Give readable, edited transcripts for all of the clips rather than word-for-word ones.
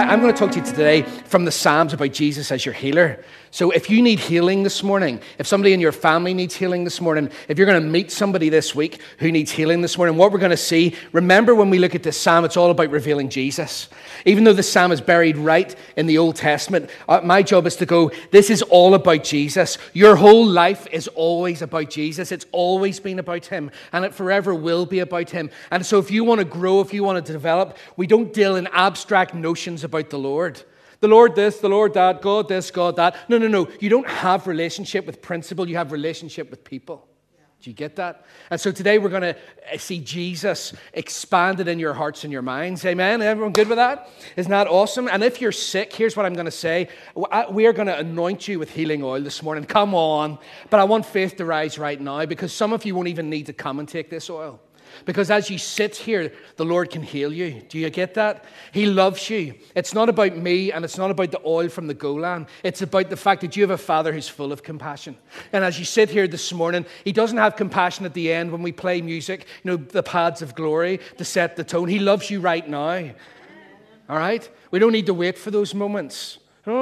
I'm going to talk to you today from the Psalms about Jesus as your healer. So if you need healing this morning, if somebody in your family needs healing this morning, if you're going to meet somebody this week who needs healing this morning, what we're going to see, remember when we look at this psalm, it's all about revealing Jesus. Even though the psalm is buried right in the Old Testament, my job is to go, this is all about Jesus. Your whole life is always about Jesus. It's always been about him, and it forever will be about him. And so if you want to grow, if you want to develop, we don't deal in abstract notions about the Lord. The Lord this, the Lord that, God this, God that. No. You don't have relationship with principle. You have relationship with people. Do you get that? And so today we're going to see Jesus expanded in your hearts and your minds. Amen? Everyone good with that? Isn't that awesome? And if you're sick, here's what I'm going to say. We are going to anoint you with healing oil this morning. Come on. But I want faith to rise right now, because some of you won't even need to come and take this oil. Because as you sit here, the Lord can heal you. Do you get that? He loves you. It's not about me, and it's not about the oil from the Golan. It's about the fact that you have a Father who's full of compassion. And as you sit here this morning, he doesn't have compassion at the end when we play music, the pads of glory to set the tone. He loves you right now. All right? We don't need to wait for those moments.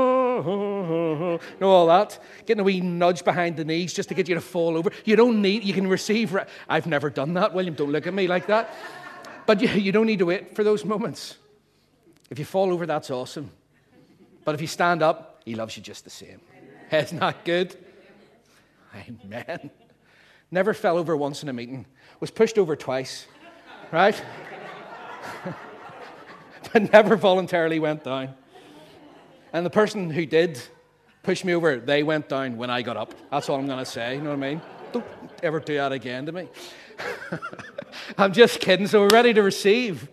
All that. Getting a wee nudge behind the knees just to get you to fall over. You can receive. I've never done that, William. Don't look at me like that. But you don't need to wait for those moments. If you fall over, that's awesome. But if you stand up, he loves you just the same. Isn't that good? Amen. Never fell over once in a meeting. Was pushed over twice. Right? But never voluntarily went down. And the person who did push me over, they went down when I got up. That's all I'm going to say, you know what I mean? Don't ever do that again to me. I'm just kidding, so we're ready to receive.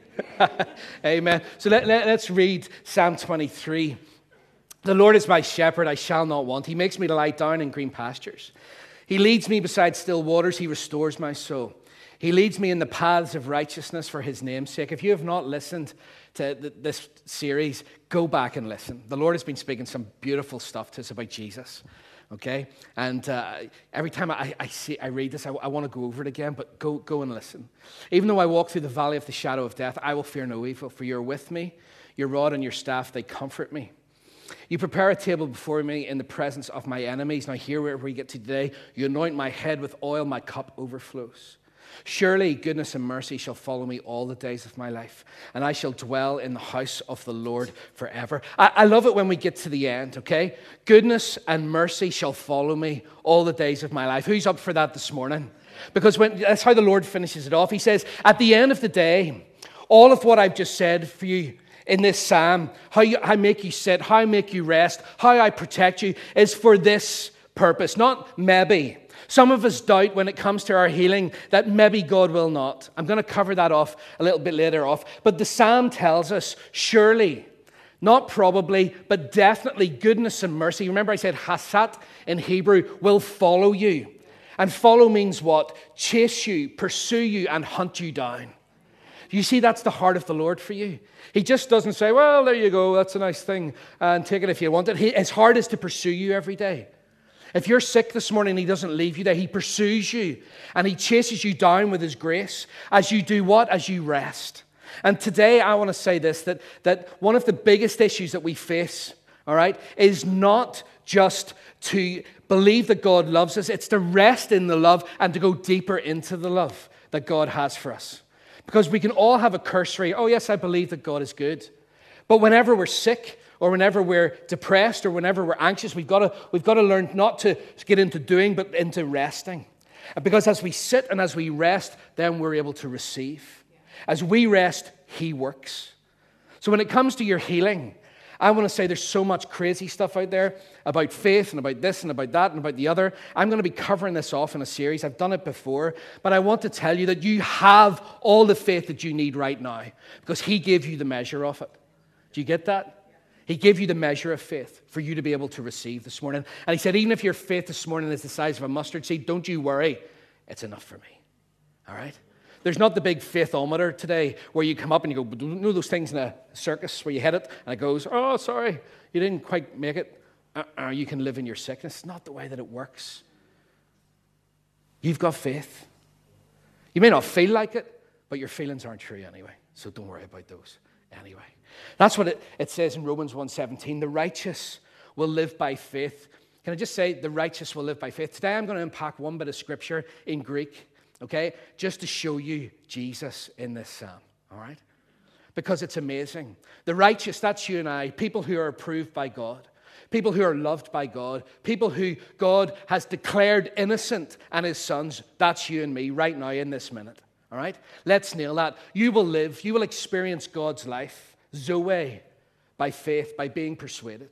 Amen. So let's read Psalm 23. The Lord is my shepherd, I shall not want. He makes me to lie down in green pastures. He leads me beside still waters, he restores my soul. He leads me in the paths of righteousness for his name's sake. If you have not listened to this series, go back and listen. The Lord has been speaking some beautiful stuff to us about Jesus, okay? And every time I read this, I want to go over it again, but go and listen. Even though I walk through the valley of the shadow of death, I will fear no evil, for you're with me. Your rod and your staff, they comfort me. You prepare a table before me in the presence of my enemies. Now here where we get to today, you anoint my head with oil, my cup overflows. Surely goodness and mercy shall follow me all the days of my life, and I shall dwell in the house of the Lord forever. I love it when we get to the end, okay? Goodness and mercy shall follow me all the days of my life. Who's up for that this morning? Because that's how the Lord finishes it off. He says, at the end of the day, all of what I've just said for you in this psalm, how I make you sit, how I make you rest, how I protect you, is for this purpose, not maybe. Some of us doubt when it comes to our healing that maybe God will not. I'm going to cover that off a little bit later off. But the psalm tells us, surely, not probably, but definitely goodness and mercy. Remember I said hasat in Hebrew will follow you. And follow means what? Chase you, pursue you, and hunt you down. You see, that's the heart of the Lord for you. He just doesn't say, well, there you go, that's a nice thing, and take it if you want it. His heart is to pursue you every day. If you're sick this morning, he doesn't leave you there. He pursues you and he chases you down with his grace as you do what? As you rest. And today I want to say this, that one of the biggest issues that we face, all right, is not just to believe that God loves us. It's to rest in the love and to go deeper into the love that God has for us. Because we can all have a cursory, oh yes, I believe that God is good. But whenever we're sick, or whenever we're depressed, or whenever we're anxious, we've got to learn not to get into doing, but into resting. Because as we sit and as we rest, then we're able to receive. As we rest, he works. So when it comes to your healing, I want to say there's so much crazy stuff out there about faith and about this and about that and about the other. I'm going to be covering this off in a series. I've done it before, but I want to tell you that you have all the faith that you need right now because he gave you the measure of it. Do you get that? He gave you the measure of faith for you to be able to receive this morning. And he said, even if your faith this morning is the size of a mustard seed, don't you worry. It's enough for me. All right? There's not the big faithometer today where you come up and you go, you know those things in a circus where you hit it and it goes, oh, sorry, you didn't quite make it. You can live in your sickness. It's not the way that it works. You've got faith. You may not feel like it, but your feelings aren't true anyway. So don't worry about those. anyway. That's what it says in Romans 1:17. The righteous will live by faith. Can I just say, the righteous will live by faith? Today I'm going to unpack one bit of scripture in Greek, okay, just to show you Jesus in this psalm, all right? Because it's amazing. The righteous, that's you and I, people who are approved by God, people who are loved by God, people who God has declared innocent and his sons, that's you and me right now in this minute, all right? Let's nail that. You will experience God's life, Zoe, by faith, by being persuaded.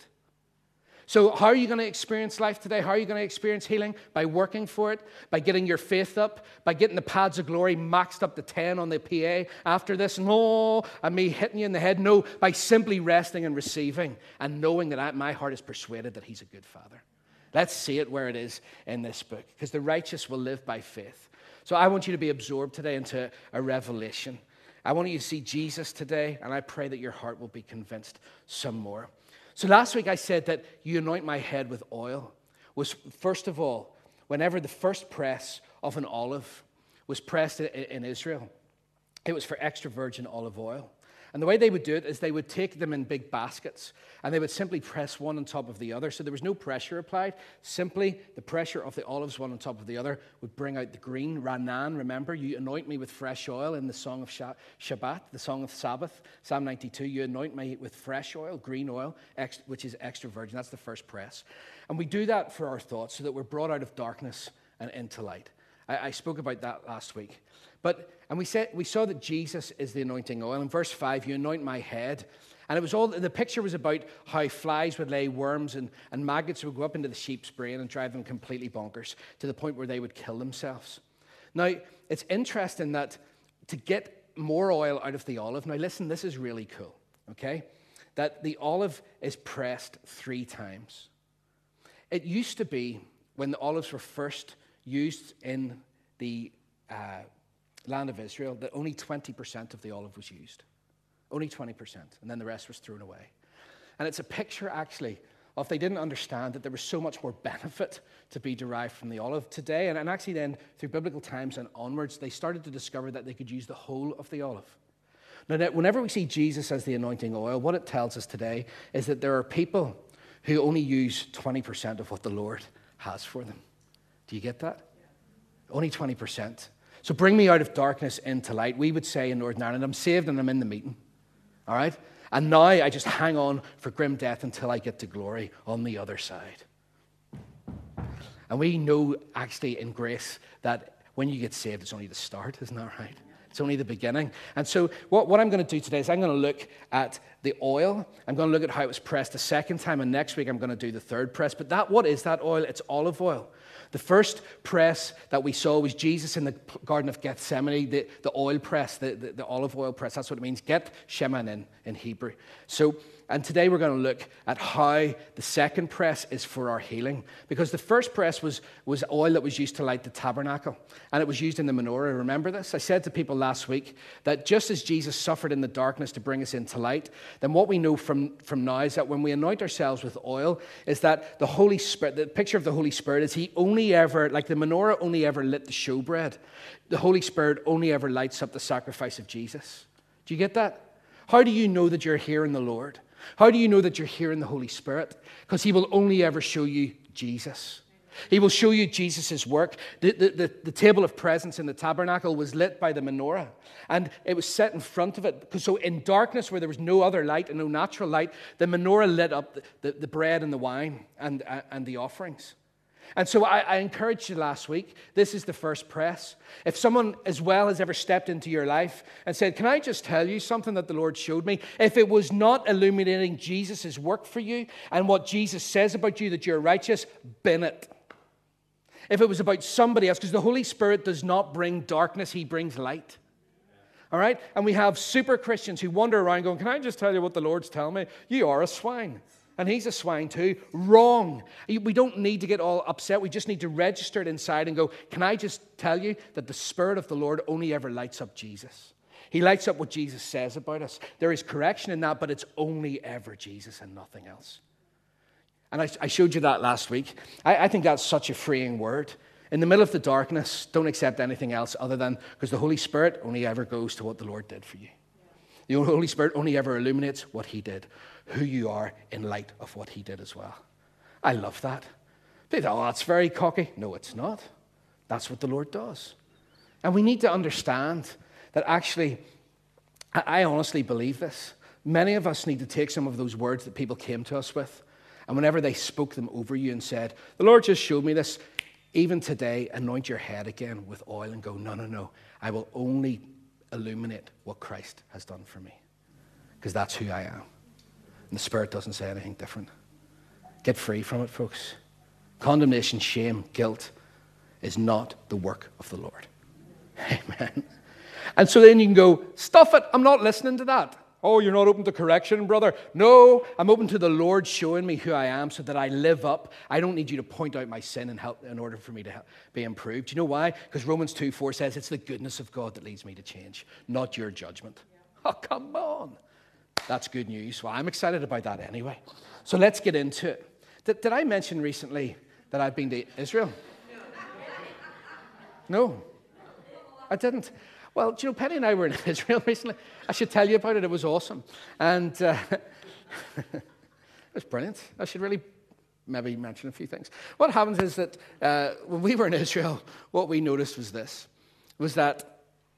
So how are you going to experience life today? How are you going to experience healing? By working for it, by getting your faith up, by getting the pads of glory maxed up to 10 on the PA after this, and me hitting you in the head. No, by simply resting and receiving and knowing that my heart is persuaded that he's a good father. Let's see it where it is in this book, because the righteous will live by faith. So I want you to be absorbed today into a revelation. I want you to see Jesus today, and I pray that your heart will be convinced some more. So last week I said that you anoint my head with oil was, first of all, whenever the first press of an olive was pressed in Israel, it was for extra virgin olive oil. And the way they would do it is they would take them in big baskets and they would simply press one on top of the other. So there was no pressure applied. Simply the pressure of the olives one on top of the other would bring out the green. Ranan, remember, you anoint me with fresh oil in the song of Shabbat, the song of Sabbath, Psalm 92. You anoint me with fresh oil, green oil, which is extra virgin. That's the first press. And we do that for our thoughts so that we're brought out of darkness and into light. I spoke about that last week. And we saw that Jesus is the anointing oil. In verse 5, you anoint my head. And it was the picture was about how flies would lay worms and maggots would go up into the sheep's brain and drive them completely bonkers to the point where they would kill themselves. Now, it's interesting that to get more oil out of the olive, now listen, this is really cool, okay? That the olive is pressed 3 times. It used to be, when the olives were first used in the land of Israel, that only 20% of the olive was used. Only 20%. And then the rest was thrown away. And it's a picture, actually, of they didn't understand that there was so much more benefit to be derived from the olive today. And actually then, through biblical times and onwards, they started to discover that they could use the whole of the olive. Now, whenever we see Jesus as the anointing oil, what it tells us today is that there are people who only use 20% of what the Lord has for them. Do you get that? Only 20%. So bring me out of darkness into light. We would say in Northern Ireland, I'm saved and I'm in the meeting. All right? And now I just hang on for grim death until I get to glory on the other side. And we know actually in grace that when you get saved, it's only the start, isn't that right? It's only the beginning. And so what I'm going to do today is I'm going to look at the oil. I'm going to look at how it was pressed the second time. And next week I'm going to do the third press. But what is that oil? It's olive oil. The first press that we saw was Jesus in the Garden of Gethsemane, the oil press, the olive oil press. That's what it means, get sheman in Hebrew. And today we're going to look at how the second press is for our healing. Because the first press was oil that was used to light the tabernacle. And it was used in the menorah. Remember this? I said to people last week that just as Jesus suffered in the darkness to bring us into light, then what we know from now is that when we anoint ourselves with oil, is that the Holy Spirit, the picture of the Holy Spirit is he only ever, like the menorah only ever lit the showbread. The Holy Spirit only ever lights up the sacrifice of Jesus. Do you get that? How do you know that you're hearing the Lord? How do you know that you're hearing the Holy Spirit? Because he will only ever show you Jesus. He will show you Jesus' work. The table of presence in the tabernacle was lit by the menorah. And it was set in front of it. So in darkness where there was no other light and no natural light, the menorah lit up the bread and the wine and the offerings. And so I encouraged you last week, this is the first press. If someone as well has ever stepped into your life and said, can I just tell you something that the Lord showed me? If it was not illuminating Jesus' work for you and what Jesus says about you that you're righteous, bin it. If it was about somebody else, because the Holy Spirit does not bring darkness, he brings light. All right? And we have super Christians who wander around going, can I just tell you what the Lord's telling me? You are a swine. And he's a swine too. Wrong. We don't need to get all upset. We just need to register it inside and go, can I just tell you that the Spirit of the Lord only ever lights up Jesus? He lights up what Jesus says about us. There is correction in that, but it's only ever Jesus and nothing else. And I showed you that last week. I think that's such a freeing word. In the middle of the darkness, don't accept anything else other than, because the Holy Spirit only ever goes to what the Lord did for you. The Holy Spirit only ever illuminates what he did, who you are in light of what he did as well. I love that. People, oh, that's very cocky. No, it's not. That's what the Lord does. And we need to understand that actually, I honestly believe this. Many of us need to take some of those words that people came to us with, and whenever they spoke them over you and said, the Lord just showed me this, even today, anoint your head again with oil and go, no, no, no. I will only illuminate what Christ has done for me, because that's who I am. And the Spirit doesn't say anything different. Get free from it, folks. Condemnation, shame, guilt is not the work of the Lord. Amen. And so then you can go, stuff it, I'm not listening to that. Oh, you're not open to correction, brother. No, I'm open to the Lord showing me who I am so that I live up. I don't need you to point out my sin and help in order for me to be improved. Do you know why? Because Romans 2:4 says it's the goodness of God that leads me to change, not your judgment. Oh, come on. That's good news. Well, I'm excited about that anyway. So let's get into it. Did I mention recently that I've been to Israel? No, I didn't. Well, Penny and I were in Israel recently. I should tell you about it. It was awesome. And it was brilliant. I should really maybe mention a few things. What happens is that when we were in Israel, what we noticed was that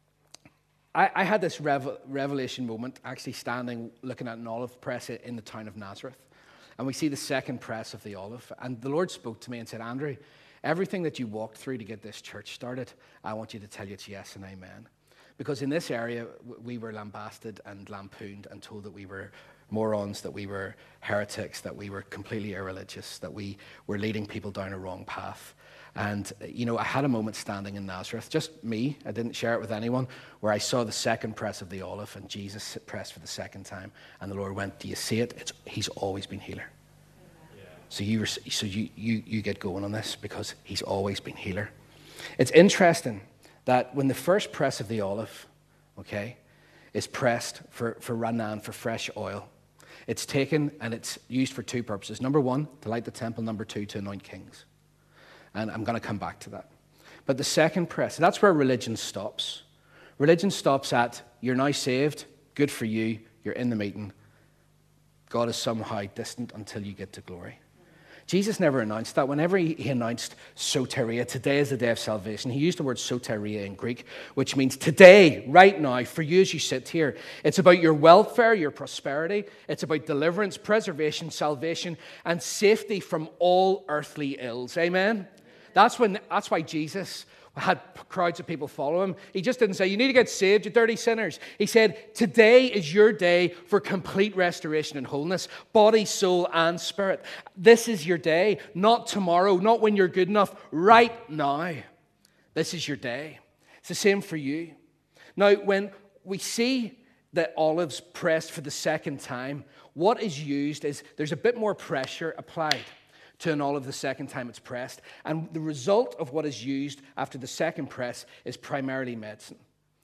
I had this revelation moment actually standing looking at an olive press in the town of Nazareth. And we see the second press of the olive. And the Lord spoke to me and said, Andrew, everything that you walked through to get this church started, I want you to tell you it's yes and amen. Because in this area, we were lambasted and lampooned and told that we were morons, that we were heretics, that we were completely irreligious, that we were leading people down a wrong path. And, I had a moment standing in Nazareth, just me, I didn't share it with anyone, where I saw the second press of the olive and Jesus pressed for the second time. And the Lord went, do you see it? He's always been healer. Yeah. So you get going on this because he's always been healer. It's interesting that when the first press of the olive, is pressed for ranan, for fresh oil, it's taken and it's used for two purposes. Number one, to light the temple. Number two, to anoint kings. And I'm going to come back to that. But the second press, that's where religion stops. Religion stops at, you're now saved, good for you, you're in the meeting. God is somehow distant until you get to glory. Jesus never announced that. Whenever he announced soteria, today is the day of salvation, he used the word soteria in Greek, which means today, right now, for you as you sit here. It's about your welfare, your prosperity. It's about deliverance, preservation, salvation, and safety from all earthly ills. Amen? That's why Jesus had crowds of people follow him. He just didn't say, you need to get saved, you dirty sinners. He said, today is your day for complete restoration and wholeness, body, soul, and spirit. This is your day, not tomorrow, not when you're good enough, right now. This is your day. It's the same for you. Now, when we see the olives pressed for the second time, what is used is there's a bit more pressure applied to an olive the second time it's pressed. And the result of what is used after the second press is primarily medicine.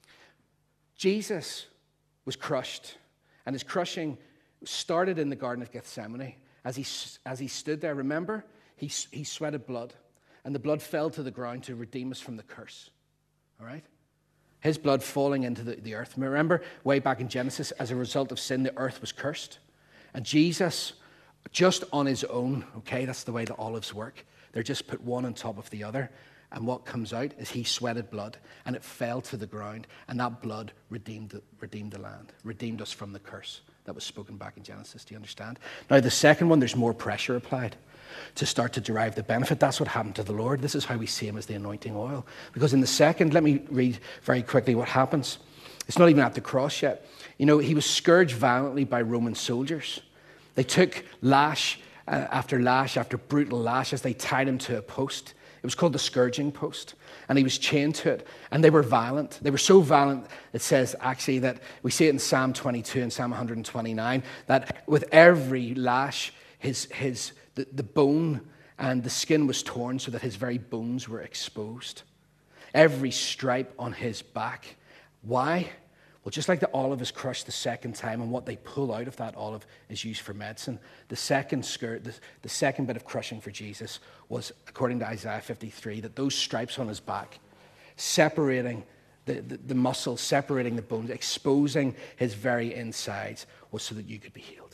Jesus was crushed, and his crushing started in the Garden of Gethsemane. As he stood there, remember, he sweated blood, and the blood fell to the ground to redeem us from the curse. All right? His blood falling into the earth. Remember, way back in Genesis, as a result of sin, the earth was cursed. And Jesus, just on his own, that's the way the olives work. They're just put one on top of the other. And what comes out is he sweated blood, and it fell to the ground, and that blood redeemed the land, redeemed us from the curse that was spoken back in Genesis. Do you understand? Now, the second one, there's more pressure applied to start to derive the benefit. That's what happened to the Lord. This is how we see him as the anointing oil. Because in the second, let me read very quickly what happens. It's not even at the cross yet. He was scourged violently by Roman soldiers. They took lash after brutal lashes. They tied him to a post. It was called the scourging post. And he was chained to it. And they were violent. They were so violent, it says actually that we see it in Psalm 22 and Psalm 129, that with every lash, the bone and the skin was torn so that his very bones were exposed. Every stripe on his back. Why? Well, just like the olive is crushed the second time, and what they pull out of that olive is used for medicine, the second bit of crushing for Jesus was, according to Isaiah 53, that those stripes on his back, separating the muscles, separating the bones, exposing his very insides, was so that you could be healed.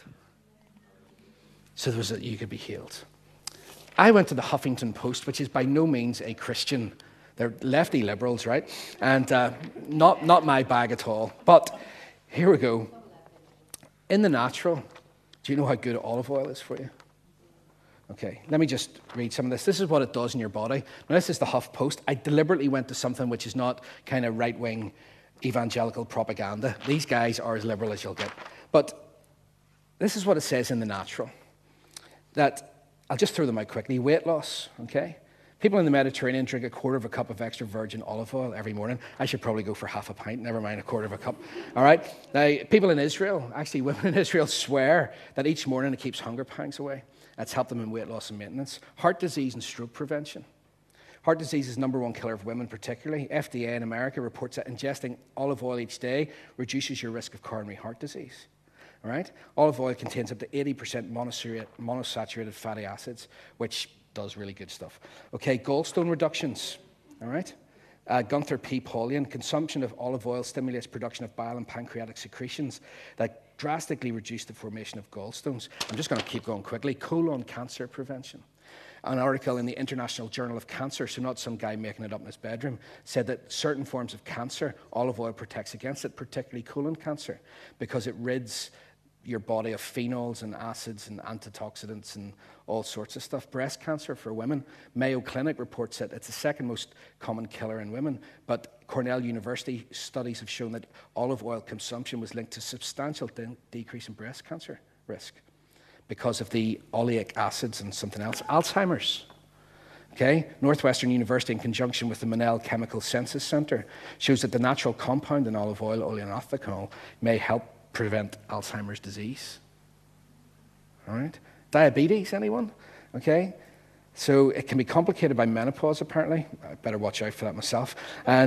So that you could be healed. I went to the Huffington Post, which is by no means a Christian. They're lefty liberals, right? And not my bag at all. But here we go. In the natural, do you know how good olive oil is for you? Okay, let me just read some of this. This is what it does in your body. Now, this is the Huff Post. I deliberately went to something which is not kind of right-wing evangelical propaganda. These guys are as liberal as you'll get. But this is what it says in the natural. That, I'll just throw them out quickly. Weight loss, okay? People in the Mediterranean drink a quarter of a cup of extra virgin olive oil every morning. I should probably go for half a pint, never mind a quarter of a cup. All right? Now, people in Israel, actually women in Israel, swear that each morning it keeps hunger pangs away. That's helped them in weight loss and maintenance. Heart disease and stroke prevention. Heart disease is the number one killer of women particularly. FDA in America reports that ingesting olive oil each day reduces your risk of coronary heart disease. All right? Olive oil contains up to 80% monosaturated fatty acids, which does really good stuff. Okay, gallstone reductions. All right? Gunther P. Paulian, consumption of olive oil stimulates production of bile and pancreatic secretions that drastically reduce the formation of gallstones. I'm just going to keep going quickly. Colon cancer prevention. An article in the International Journal of Cancer, so not some guy making it up in his bedroom, said that certain forms of cancer, olive oil protects against it, particularly colon cancer, because it rids your body of phenols and acids and antioxidants and all sorts of stuff. Breast cancer for women. Mayo Clinic reports that it's the second most common killer in women, but Cornell University studies have shown that olive oil consumption was linked to substantial decrease in breast cancer risk because of the oleic acids and something else. Alzheimer's. Okay, Northwestern University, in conjunction with the Monell Chemical Senses Center, shows that the natural compound in olive oil, oleanothecol, may help prevent Alzheimer's disease. All right? Diabetes, anyone? Okay? So it can be complicated by menopause, apparently. I better watch out for that myself.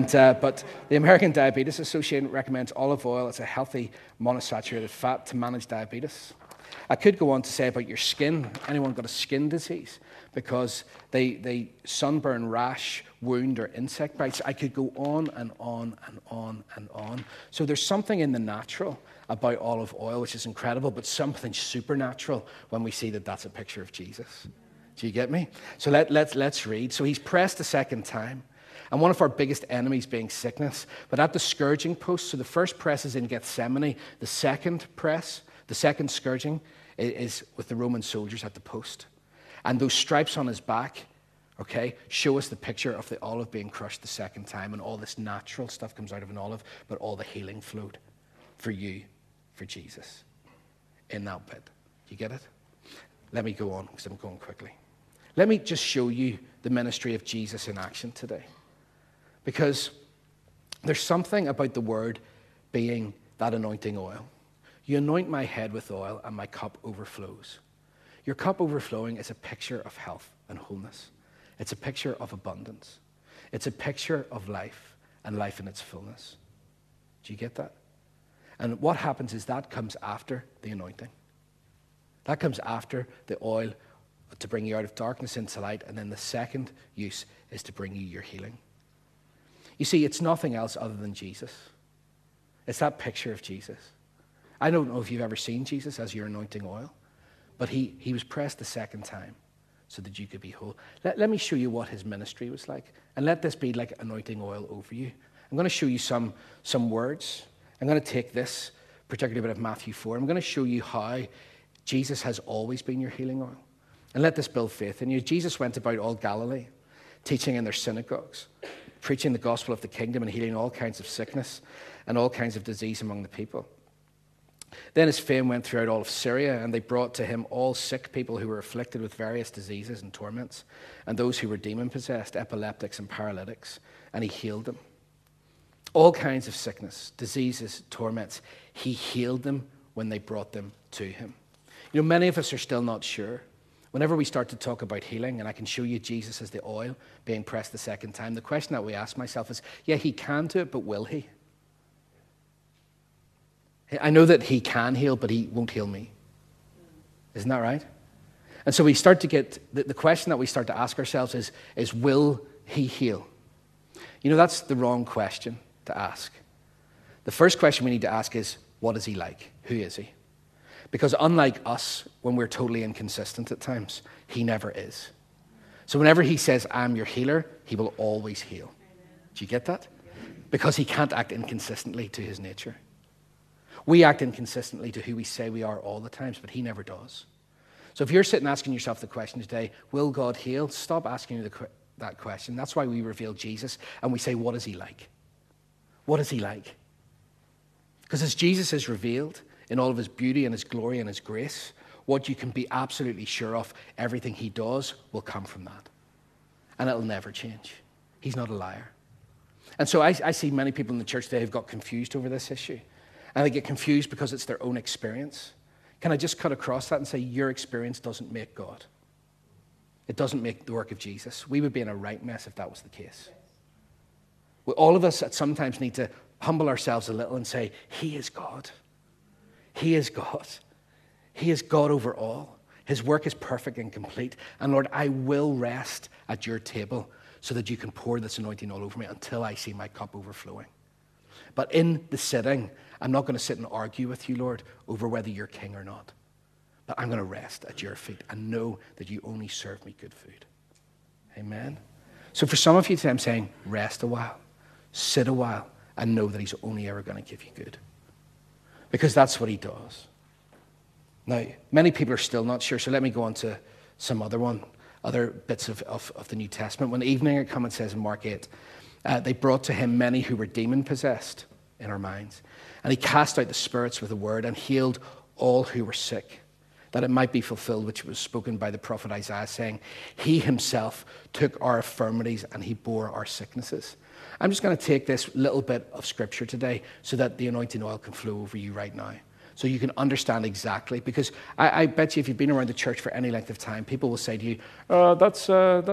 But the American Diabetes Association recommends olive oil as a healthy monosaturated fat to manage diabetes. I could go on to say about your skin. Anyone got a skin disease? Because they sunburn, rash, wound, or insect bites. I could go on and on and on and on. So there's something in the natural about olive oil, which is incredible, but something supernatural when we see that that's a picture of Jesus. Do you get me? So let's read. So he's pressed a second time, and one of our biggest enemies being sickness. But at the scourging post, so the first press is in Gethsemane, the second press, the second scourging, is with the Roman soldiers at the post. And those stripes on his back, okay, show us the picture of the olive being crushed the second time, and all this natural stuff comes out of an olive, but all the healing flowed for you, for Jesus, in that pit. Do you get it? Let me go on, because I'm going quickly. Let me just show you the ministry of Jesus in action today. Because there's something about the word being that anointing oil. You anoint my head with oil, and my cup overflows. Your cup overflowing is a picture of health and wholeness. It's a picture of abundance. It's a picture of life, and life in its fullness. Do you get that? And what happens is that comes after the anointing. That comes after the oil to bring you out of darkness into light, and then the second use is to bring you your healing. You see, it's nothing else other than Jesus. It's that picture of Jesus. I don't know if you've ever seen Jesus as your anointing oil, but he was pressed the second time so that you could be whole. Let me show you what his ministry was like, and let this be like anointing oil over you. I'm going to show you some words. I'm going to take this particular bit of Matthew 4. I'm going to show you how Jesus has always been your healing oil. And let this build faith in you. Jesus went about all Galilee, teaching in their synagogues, preaching the gospel of the kingdom and healing all kinds of sickness and all kinds of disease among the people. Then his fame went throughout all of Syria, and they brought to him all sick people who were afflicted with various diseases and torments, and those who were demon-possessed, epileptics and paralytics, and he healed them. All kinds of sickness, diseases, torments, he healed them when they brought them to him. You know, many of us are still not sure. Whenever we start to talk about healing, and I can show you Jesus as the oil being pressed the second time, the question that we ask myself is, yeah, he can do it, but will he? I know that he can heal, but he won't heal me. Isn't that right? And so we start to get, the question that we start to ask ourselves is will he heal? You know, that's the wrong question. to ask. The first question we need to ask is, what is he like? Who is he? Because unlike us, when we're totally inconsistent at times, he never is. So whenever he says, I'm your healer, he will always heal. Do you get that? Because he can't act inconsistently to his nature. We act inconsistently to who we say we are all the times, but he never does. So if you're sitting asking yourself the question today, will God heal? Stop asking that question. That's why we reveal Jesus and we say, what is he like? What is he like? Because as Jesus is revealed in all of his beauty and his glory and his grace, what you can be absolutely sure of, everything he does will come from that. And it'll never change. He's not a liar. And so I see many people in the church today who've got confused over this issue. And they get confused because it's their own experience. Can I just cut across that and say, your experience doesn't make God. It doesn't make the work of Jesus. We would be in a right mess if that was the case. All of us at sometimes need to humble ourselves a little and say, he is God. He is God. He is God over all. His work is perfect and complete. And Lord, I will rest at your table so that you can pour this anointing all over me until I see my cup overflowing. But in the sitting, I'm not going to sit and argue with you, Lord, over whether you're king or not. But I'm going to rest at your feet and know that you only serve me good food. Amen. So for some of you today, I'm saying, rest a while, sit a while, and know that he's only ever going to give you good. Because that's what he does. Now, many people are still not sure, so let me go on to some other bits of the New Testament. When the evening had come, it says in Mark 8, they brought to him many who were demon-possessed in our minds. And he cast out the spirits with a word and healed all who were sick, that it might be fulfilled, which was spoken by the prophet Isaiah, saying, he himself took our infirmities and he bore our sicknesses. I'm just going to take this little bit of scripture today so that the anointing oil can flow over you right now. So you can understand exactly, because I bet you if you've been around the church for any length of time, people will say to you, that's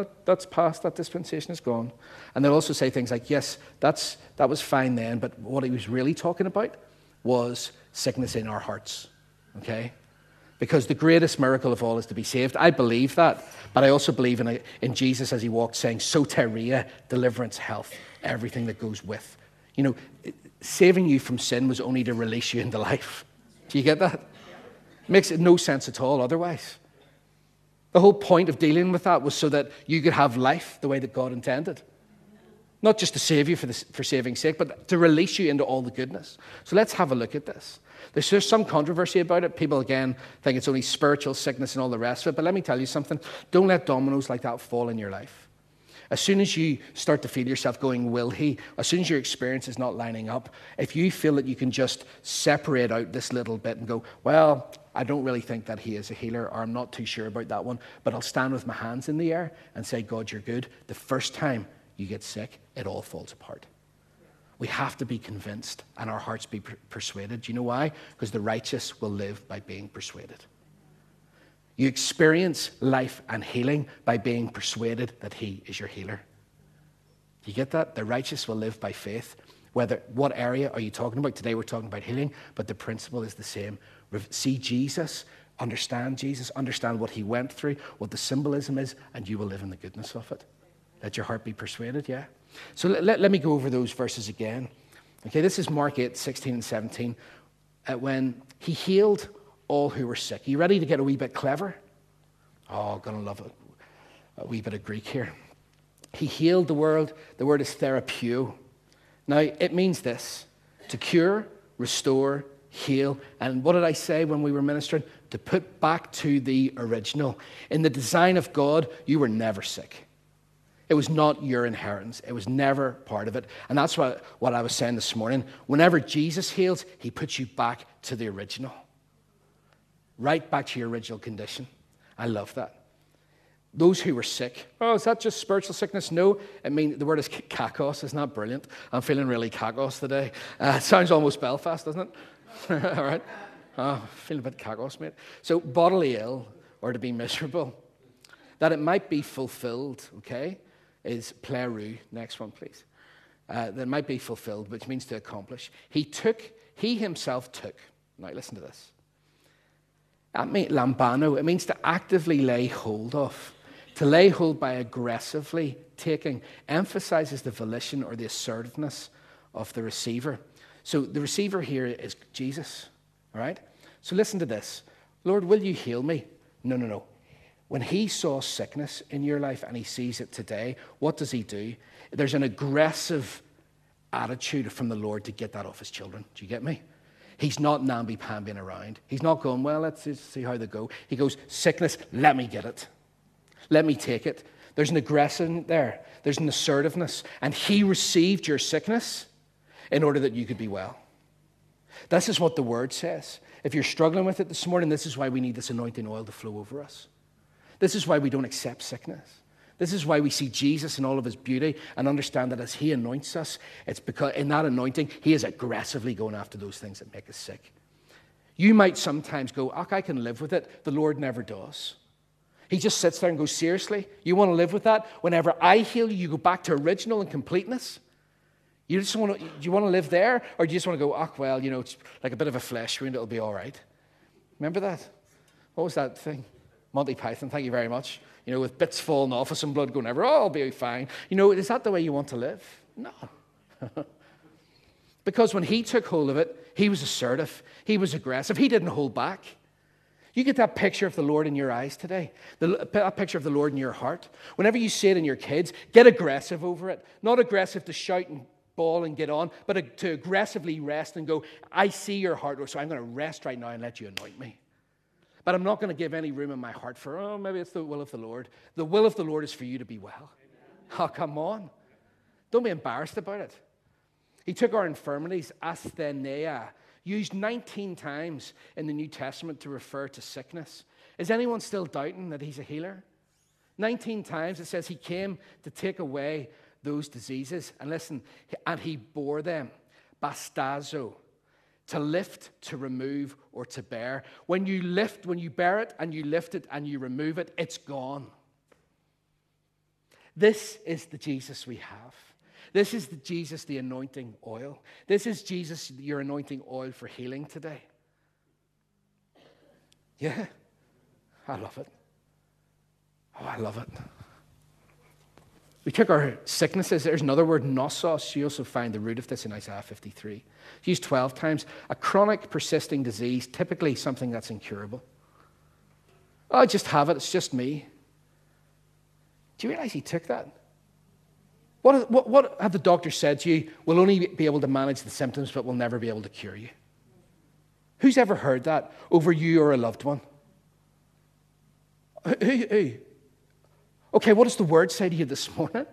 past, that dispensation is gone. And they'll also say things like, yes, that was fine then, but what he was really talking about was sickness in our hearts, okay? Because the greatest miracle of all is to be saved. I believe that, but I also believe in Jesus as he walked saying, soteria, deliverance, health, everything that goes with. You know, saving you from sin was only to release you into life. Do you get that? Makes it no sense at all otherwise. The whole point of dealing with that was so that you could have life the way that God intended. Not just to save you for saving's sake, but to release you into all the goodness. So let's have a look at this. There's some controversy about it. People, again, think it's only spiritual sickness and all the rest of it. But let me tell you something. Don't let dominoes like that fall in your life. As soon as you start to feel yourself going, will he? As soon as your experience is not lining up, if you feel that you can just separate out this little bit and go, well, I don't really think that he is a healer, or I'm not too sure about that one, but I'll stand with my hands in the air and say, God, you're good. The first time you get sick, it all falls apart. We have to be convinced and our hearts be persuaded. Do you know why? Because the righteous will live by being persuaded. You experience life and healing by being persuaded that he is your healer. Do you get that? The righteous will live by faith. What area are you talking about? Today we're talking about healing, but the principle is the same. See Jesus, understand what he went through, what the symbolism is, and you will live in the goodness of it. Let your heart be persuaded, yeah? So let me go over those verses again. Okay, this is Mark 8, 16 and 17. When he healed all who were sick. Are you ready to get a wee bit clever? Oh, going to love a wee bit of Greek here. He healed the world. The word is therapeuo. Now, it means this: to cure, restore, heal. And what did I say when we were ministering? To put back to the original. In the design of God, you were never sick. It was not your inheritance. It was never part of it. And that's what I was saying this morning. Whenever Jesus heals, he puts you back to the original. Right back to your original condition. I love that. Those who were sick. Oh, is that just spiritual sickness? No. I mean, the word is kakos. Isn't that brilliant? I'm feeling really kakos today. It sounds almost Belfast, doesn't it? All right. Oh, feeling a bit kakos, mate. So bodily ill or to be miserable. That it might be fulfilled, okay, is plerou. Next one, please. That might be fulfilled, which means to accomplish. He himself took. Now, listen to this. That means lambano. It means to actively lay hold of. To lay hold by aggressively taking emphasizes the volition or the assertiveness of the receiver. So the receiver here is Jesus, all right? So listen to this. Lord, will you heal me? No, no, no. When he saw sickness in your life and he sees it today, what does he do? There's an aggressive attitude from the Lord to get that off his children. Do you get me? He's not namby-pambying around. He's not going, well, let's just see how they go. He goes, sickness, let me get it. Let me take it. There's an aggression there. There's an assertiveness. And he received your sickness in order that you could be well. This is what the word says. If you're struggling with it this morning, this is why we need this anointing oil to flow over us. This is why we don't accept sickness. This is why we see Jesus in all of his beauty and understand that as he anoints us, it's because in that anointing, he is aggressively going after those things that make us sick. You might sometimes go, I can live with it. The Lord never does. He just sits there and goes, seriously? You want to live with that? Whenever I heal you, you go back to original and completeness? Do you want to live there? Or do you just want to go, well, it's like a bit of a flesh wound, it'll be all right. Remember that? What was that thing? Monty Python, thank you very much. With bits falling off of some blood going everywhere, I'll be fine. Is that the way you want to live? No. Because when he took hold of it, he was assertive. He was aggressive. He didn't hold back. You get that picture of the Lord in your eyes today, that picture of the Lord in your heart. Whenever you see it in your kids, get aggressive over it. Not aggressive to shout and bawl and get on, but to aggressively rest and go, I see your heart, Lord, so I'm going to rest right now and let you anoint me. But I'm not going to give any room in my heart for, maybe it's the will of the Lord. The will of the Lord is for you to be well. Oh, come on. Don't be embarrassed about it. He took our infirmities, asthenia, used 19 times in the New Testament to refer to sickness. Is anyone still doubting that he's a healer? 19 times it says he came to take away those diseases. And listen, and he bore them. Bastazo. To lift, to remove, or to bear. When you bear it and you lift it and you remove it, it's gone. This is the Jesus we have. This is the Jesus, the anointing oil. This is Jesus, your anointing oil for healing today. Yeah, I love it. Oh, I love it. We took our sicknesses. There's another word, nosos. You also find the root of this in Isaiah 53. It's used 12 times. A chronic, persisting disease, typically something that's incurable. Oh, I just have it. It's just me. Do you realize he took that? What have the doctors said to you? We'll only be able to manage the symptoms, but we'll never be able to cure you. Who's ever heard that over you or a loved one? Who? Okay, what does the word say to you this morning?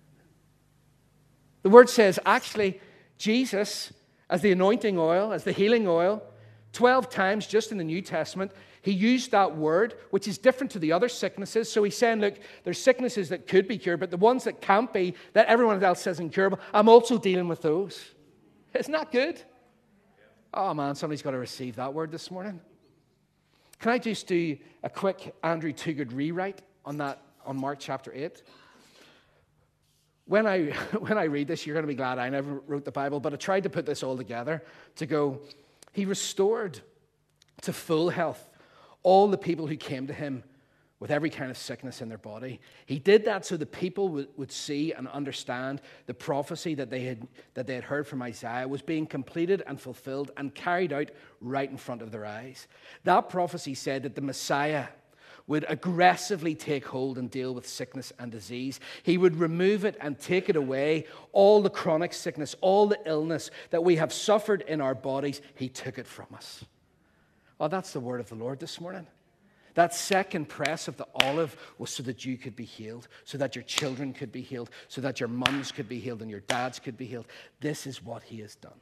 The word says, actually, Jesus, as the anointing oil, as the healing oil, 12 times just in the New Testament, he used that word, which is different to the other sicknesses. So he's saying, look, there's sicknesses that could be cured, but the ones that can't be, that everyone else says incurable, I'm also dealing with those. Isn't that good? Oh, man, somebody's got to receive that word this morning. Can I just do a quick Andrew Toogood rewrite on that? On Mark chapter 8. When I read this, you're going to be glad I never wrote the Bible, but I tried to put this all together to go, he restored to full health all the people who came to him with every kind of sickness in their body. He did that so the people would see and understand the prophecy that they had heard from Isaiah was being completed and fulfilled and carried out right in front of their eyes. That prophecy said that the Messiah would aggressively take hold and deal with sickness and disease. He would remove it and take it away. All the chronic sickness, all the illness that we have suffered in our bodies, he took it from us. Oh, that's the word of the Lord this morning. That second press of the olive was so that you could be healed, so that your children could be healed, so that your mums could be healed and your dads could be healed. This is what he has done.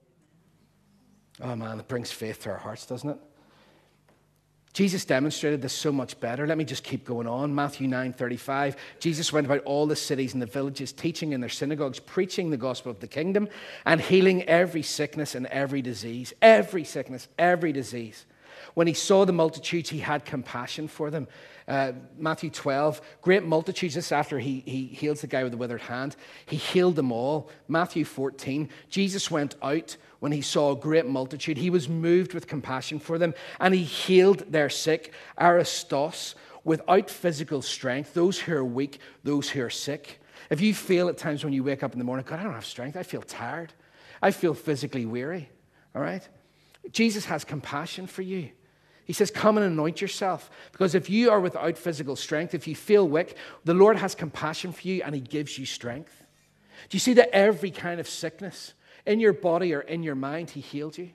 Oh man, it brings faith to our hearts, doesn't it? Jesus demonstrated this so much better. Let me just keep going on. Matthew 9:35. Jesus went about all the cities and the villages, teaching in their synagogues, preaching the gospel of the kingdom, and healing every sickness and every disease. Every sickness, every disease. When he saw the multitudes, he had compassion for them. Matthew 12, great multitudes. This after he heals the guy with the withered hand. He healed them all. Matthew 14, Jesus went out when he saw a great multitude. He was moved with compassion for them, and he healed their sick, aristos, without physical strength, those who are weak, those who are sick. If you feel at times when you wake up in the morning, God, I don't have strength, I feel tired, I feel physically weary, all right? Jesus has compassion for you. He says, come and anoint yourself. Because if you are without physical strength, if you feel weak, the Lord has compassion for you and he gives you strength. Do you see that every kind of sickness in your body or in your mind, he healed you?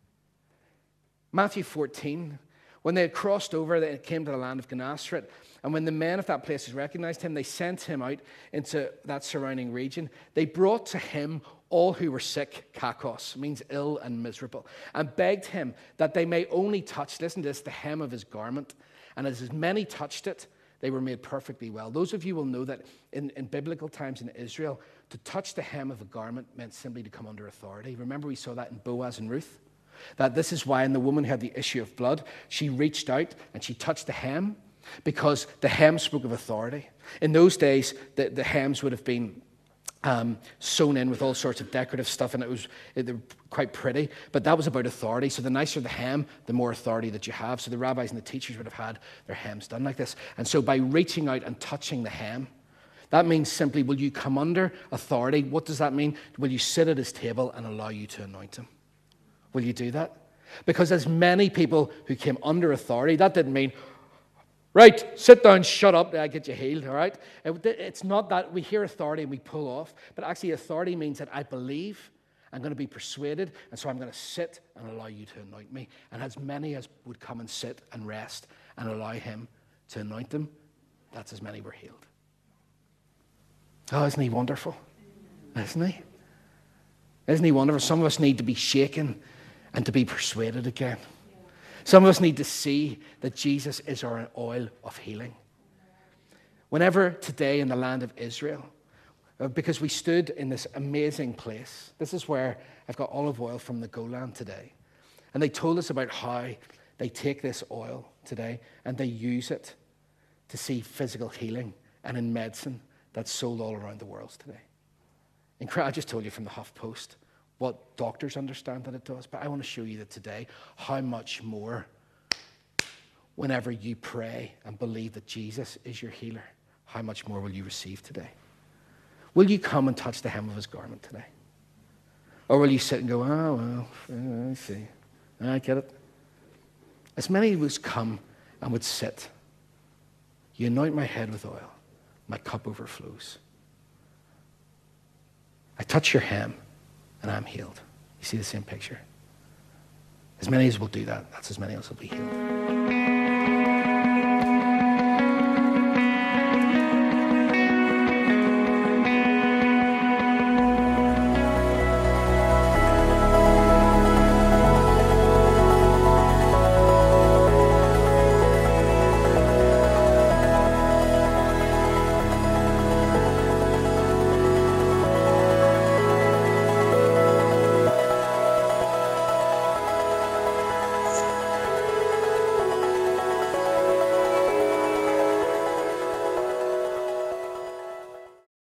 Matthew 14, when they had crossed over, they came to the land of Gennesaret. And when the men of that place recognized him, they sent him out into that surrounding region. They brought to him all who were sick, kakos, means ill and miserable, and begged him that they may only touch, listen to this, the hem of his garment. And as many touched it, they were made perfectly well. Those of you will know that in biblical times in Israel, to touch the hem of a garment meant simply to come under authority. Remember we saw that in Boaz and Ruth? That this is why, in the woman who had the issue of blood, she reached out and she touched the hem, because the hem spoke of authority. In those days, the hems would have been sewn in with all sorts of decorative stuff, and they were quite pretty, but that was about authority. So the nicer the hem, the more authority that you have. So the rabbis and the teachers would have had their hems done like this. And so by reaching out and touching the hem, that means simply, will you come under authority? What does that mean? Will you sit at his table and allow you to anoint him? Will you do that? Because as many people who came under authority, that didn't mean, right, sit down, shut up, I get you healed, all right? It's not that we hear authority and we pull off, but actually authority means that I believe, I'm going to be persuaded, and so I'm going to sit and allow you to anoint me. And as many as would come and sit and rest and allow him to anoint them, that's as many were healed. Oh, isn't he wonderful? Isn't he? Isn't he wonderful? Some of us need to be shaken and to be persuaded again. Some of us need to see that Jesus is our oil of healing. Whenever today in the land of Israel, because we stood in this amazing place, this is where I've got olive oil from the Golan today, and they told us about how they take this oil today and they use it to see physical healing and in medicine that's sold all around the world today. I just told you from the HuffPost what doctors understand that it does, but I want to show you that today, how much more, whenever you pray and believe that Jesus is your healer, how much more will you receive today? Will you come and touch the hem of his garment today? Or will you sit and go, oh, well, I see, I get it. As many would come and would sit, you anoint my head with oil, my cup overflows. I touch your hem, and I'm healed. You see the same picture? As many as will do that, that's as many as will be healed.